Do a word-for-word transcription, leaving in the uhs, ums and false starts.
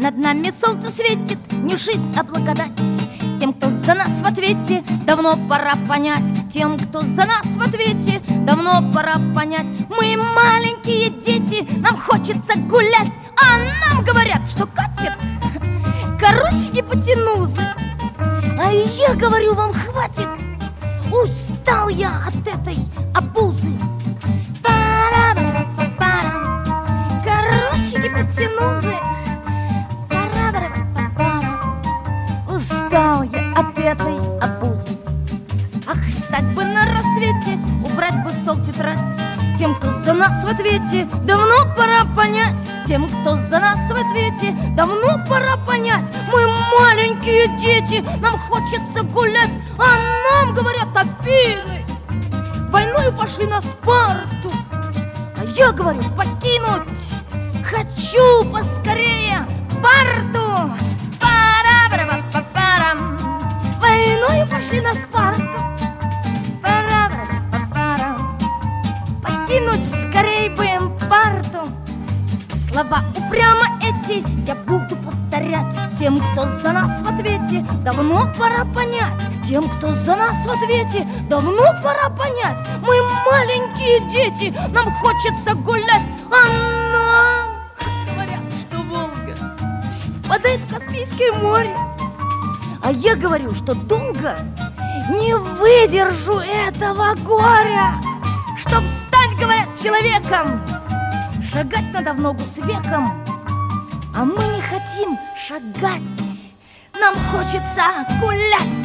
Над нами солнце светит, не жизнь, а благодать. Тем, кто за нас в ответе, давно пора понять. Тем, кто за нас в ответе, давно пора понять. Мы маленькие дети, нам хочется гулять, а нам говорят, что катит короче гипотенузы. А я говорю, вам хватит, устал я от этой обузы. Пара-пара-пара. Короче гипотенузы. Устал я от этой обузы. Ах, встать бы на рассвете, убрать бы в стол тетрадь. Тем, кто за нас в ответе, давно пора понять. Тем, кто за нас в ответе, давно пора понять. Мы маленькие дети, нам хочется гулять, а нам говорят: Афины войною пошли на Спарту. А я говорю: покинуть хочу поскорее Спарту. Пара-пара-пара-пара. Войною пошли на Спарту. Пара-пара-пара. Покинуть скорей бы им Спарту. Слова упрямо эти я буду повторять. Тем, кто за нас в ответе, давно пора понять. Тем, кто за нас в ответе, давно пора понять. Мы маленькие дети, нам хочется гулять, а нам говорят, что Волга впадает в Каспийское море. А я говорю, что долго не выдержу этого горя. Чтоб стать, говорят, человеком, шагать надо в ногу с веком. А мы не хотим шагать, нам хочется гулять.